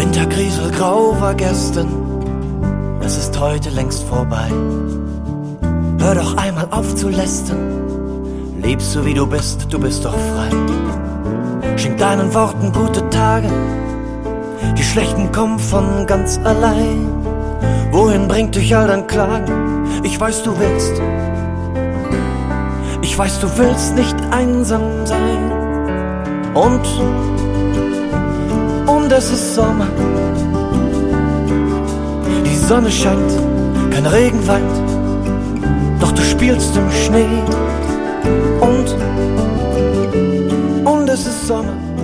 Wintergrieselgrau war gestern, es ist heute längst vorbei. Hör doch einmal auf zu lästern, lebst so wie du bist doch frei. Schenk deinen Worten gute Tage, die schlechten kommen von ganz allein. Wohin bringt dich all dein Klagen? Ich weiß, du willst. Ich weiß, du willst nicht einsam sein. Und es ist Sommer. Die Sonne scheint, kein Regen weint, doch du spielst im Schnee. Und es ist Sommer.